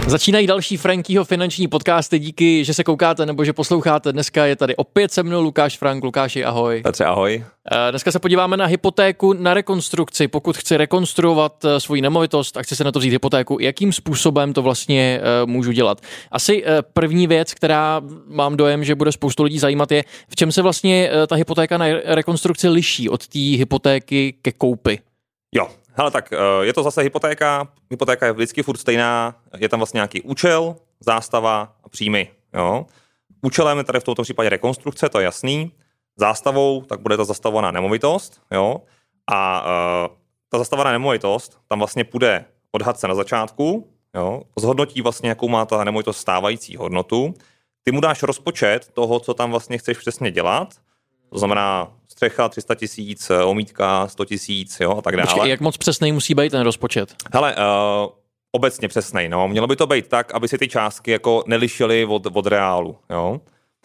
Začínají další Frankyho finanční podcasty, díky, že se koukáte nebo že posloucháte. Dneska je tady opět se mnou Lukáš Frank. Lukáši, ahoj. Petře, ahoj. Dneska se podíváme na hypotéku na rekonstrukci. Pokud chci rekonstruovat svoji nemovitost a chci se na to vzít hypotéku, jakým způsobem to vlastně můžu dělat? Asi první věc, která mám dojem, že bude spoustu lidí zajímat, je, v čem se vlastně ta hypotéka na rekonstrukci liší od té hypotéky ke koupi. Jo, hele, tak je to zase hypotéka. Hypotéka je vždycky furt stejná. Je tam vlastně nějaký účel, zástava a příjmy. Jo. Účelem je tady v tomto případě rekonstrukce, to je jasný. Zástavou, tak bude ta zastavovaná nemovitost. Jo. A ta zastavovaná nemovitost, tam vlastně půjde odhad se na začátku, jo. Zhodnotí vlastně, jakou má ta nemovitost stávající hodnotu. Ty mu dáš rozpočet toho, co tam vlastně chceš přesně dělat. To znamená střecha 300 000, omítka 100 000, jo, a tak dále. Počkej, jak moc přesnej musí být ten rozpočet? Hele, obecně přesnej, no. Mělo by to být tak, aby si ty částky jako nelišily od reálu, jo.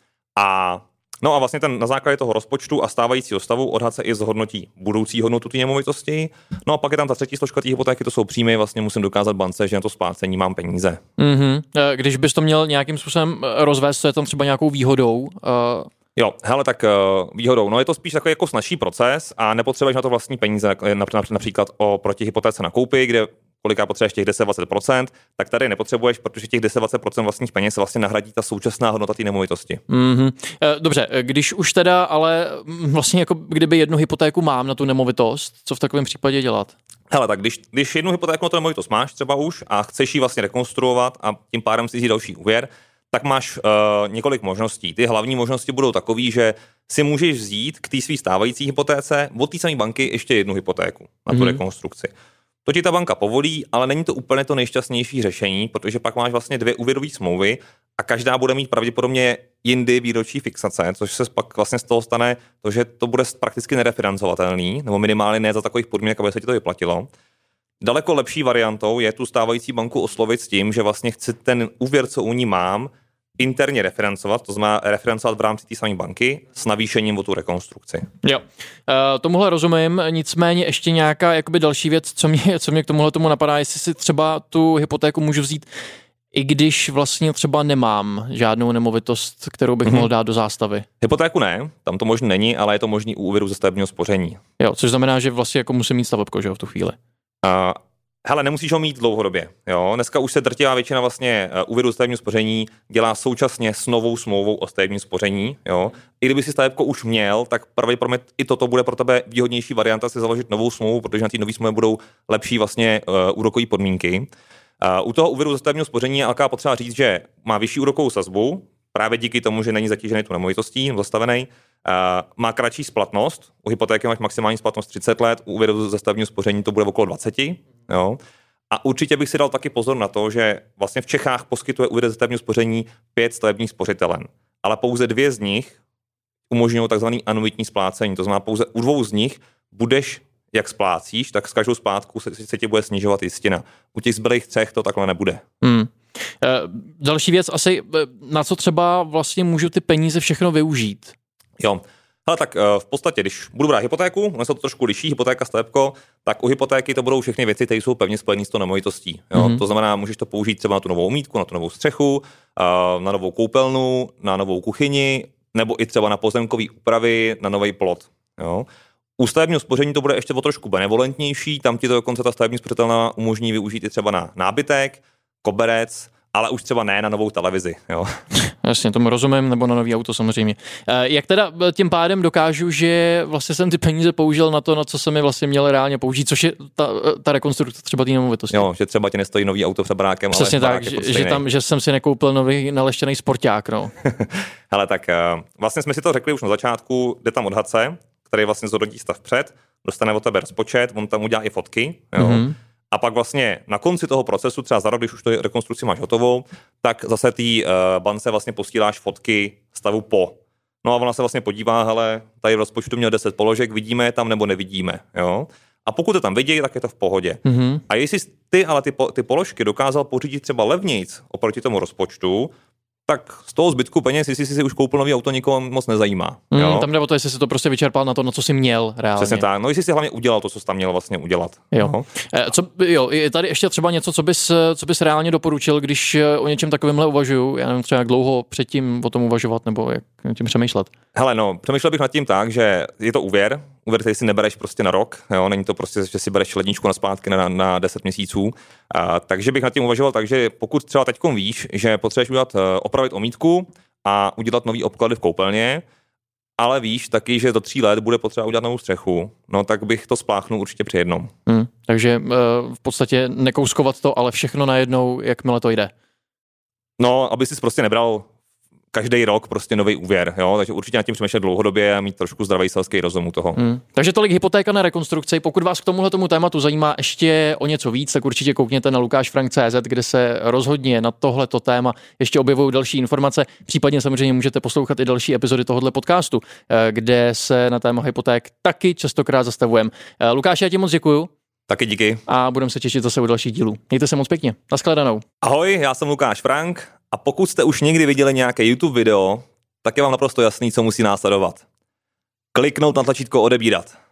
A vlastně na základě toho rozpočtu a stávajícího stavu odhad se i zhodnotí budoucí hodnotu té nemovitosti. No a pak je tam ta třetí složka té hypotéky, to jsou příjmy, vlastně musím dokázat bance, že na to splácení mám peníze. Mm-hmm. Když bys to měl nějakým způsobem rozvést, co je tam třeba nějakou výhodou? Jo, hele, tak výhodou, no je to spíš takový jako snazší proces a nepotřebuješ na to vlastní peníze, například oproti hypotéce na koupi, kde koliká potřebuješ těch 10-20%, tak tady nepotřebuješ, protože těch 10-20% vlastních peněz vlastně nahradí ta současná hodnota té nemovitosti. Mm-hmm. Dobře, když už teda, ale vlastně jako kdyby jednu hypotéku mám na tu nemovitost, co v takovém případě dělat? Hele, tak když jednu hypotéku na tu nemovitost máš třeba už a chceš ji vlastně rekonstruovat a tím pádem si vzít další úvěr, tak máš několik možností. Ty hlavní možnosti budou takový, že si můžeš vzít k té své stávající hypotéce od té samé banky ještě jednu hypotéku na tu rekonstrukci. To ti ta banka povolí, ale není to úplně to nejšťastnější řešení, protože pak máš vlastně 2 úvěrové smlouvy a každá bude mít pravděpodobně jindy výročí fixace, což se pak vlastně z toho stane to, že to bude prakticky nerefinancovatelný, nebo minimálně ne za takových podmínek, aby se ti to vyplatilo. Daleko lepší variantou je tu stávající banku oslovit s tím, že vlastně chci ten úvěr, co u ní mám, interně refinancovat, to znamená refinancovat v rámci té samé banky s navýšením o tu rekonstrukci. Jo, tomuhle rozumím, nicméně ještě nějaká jakoby další věc, co mě k tomuhle tomu napadá, jestli si třeba tu hypotéku můžu vzít, i když vlastně třeba nemám žádnou nemovitost, kterou bych mohl dát do zástavy. Hypotéku ne, tam to možný není, ale je to možný u úvěru ze stavebního spoření. Jo, což znamená, že vlastně jako musím mít stavebko, že jo, v tu chvíli. Hele, nemusíš ho mít dlouhodobě. Jo? Dneska už se drtivá většina vlastně úvěru stavebního spoření dělá současně s novou smlouvou o stavebním spoření. Jo? I kdyby si stavebko už měl, tak pravděpodobně i toto bude pro tebe výhodnější varianta si založit novou smlouvu, protože na té nové smlouvě budou lepší vlastně úrokové podmínky. U toho úvěru ze stavebního spoření je alká potřeba říct, že má vyšší úrokovou sazbu, právě díky tomu, že není zatížený tu nemovitostí, zastavený. Má kratší splatnost, u hypotéky máš maximální splatnost 30 let, u úvěru ze stavebního spoření to bude okolo 20. Jo. A určitě bych si dal taky pozor na to, že vlastně v Čechách poskytuje úvěr ze stavebního spoření 5 stavebních spořitelen, ale pouze 2 z nich umožňují takzvané anuitní splácení, to znamená pouze u 2 z nich budeš, jak splácíš, tak s každou splátkou se ti bude snižovat jistina. U těch zbylých 3 to takhle nebude. Další věc asi, na co třeba vlastně můžu ty peníze všechno využít? Jo, ale tak v podstatě, když budu brát hypotéku, ono se to trošku liší, hypotéka, stavebko, tak u hypotéky to budou všechny věci, které jsou pevně spojené s tou nemovitostí. To znamená, můžeš to použít třeba na tu novou omítku, na tu novou střechu, na novou koupelnu, na novou kuchyni, nebo i třeba na pozemkové úpravy, na nový plot. Jo. U stavebního spoření to bude ještě o trošku benevolentnější, tam ti to dokonce ta stavební spořitelna umožní využít i třeba na nábytek, koberec, ale už třeba ne na novou televizi. Jo. Jasně, tomu rozumím, nebo na nový auto samozřejmě. Jak teda tím pádem dokážu, že vlastně jsem ty peníze použil na to, na co jsem je vlastně měl reálně použít, což je ta rekonstrukce třeba té nemovitosti. Jo, že třeba ti nestojí nový auto před barákem, přesně ale tak, že jsem si nekoupil nový naleštěný sporták, no. Hele, tak vlastně jsme si to řekli už na začátku, jde tam odhadce, který vlastně zhodnotí stav před, dostane od tebe rozpočet, on tam udělá i fotky, jo. A pak vlastně na konci toho procesu, třeba za rok, když už tu rekonstrukci máš hotovou, tak zase té bance vlastně posíláš fotky stavu po. No a ona se vlastně podívá, hele, tady v rozpočtu měl 10 položek, vidíme je tam nebo nevidíme, jo. A pokud to tam vidí, tak je to v pohodě. A jestli ty ale ty položky dokázal pořídit třeba levnějc oproti tomu rozpočtu, tak z toho zbytku peněz, jestli jsi si už koupil nový auto, nikoho moc nezajímá. Jo? Tam jde o to, jestli si to prostě vyčerpal na to, na co jsi měl reálně. Přesně tak. No, jestli jsi hlavně udělal to, co jsi tam měl vlastně udělat. Jo. Je tady ještě třeba něco, co bys reálně doporučil, když o něčem takovémhle uvažuju? Já nevím, třeba jak dlouho předtím o tom uvažovat, nebo jak tím přemýšlet? Hele, no, přemýšlel bych nad tím tak, že je to úvěr, který si nebereš prostě na rok, jo? Není to prostě, že si bereš ledničku na splátky na 10 měsíců. Takže bych nad tím uvažoval tak, že pokud třeba teďkom víš, že potřebuješ opravit omítku a udělat nový obklady v koupelně, ale víš taky, že do 3 let bude potřeba udělat novou střechu, no tak bych to spláchnul určitě při jednom. Takže v podstatě nekouskovat to, ale všechno najednou, jakmile to jde. No, aby jsi prostě nebral každý rok prostě nový úvěr, jo? Takže určitě nad tím přemýšlet dlouhodobě a mít trošku zdravý selský rozum u toho. Takže tolik hypotéka na rekonstrukci. Pokud vás k tomuhletomu tématu zajímá ještě o něco víc, tak určitě koukněte na lukášfrank.cz, kde se rozhodně na tohleto téma ještě objevují další informace. Případně samozřejmě můžete poslouchat i další epizody tohoto podcastu, kde se na téma hypoték taky častokrát zastavujeme. Lukáš, já ti moc děkuju. Taky díky. A budeme se těšit zase u dalších dílů. Mějte se moc pěkně. Naschledanou. Ahoj, já jsem Lukáš Frank a pokud jste už někdy viděli nějaké YouTube video, tak je vám naprosto jasný, co musí následovat. Kliknout na tlačítko odebírat.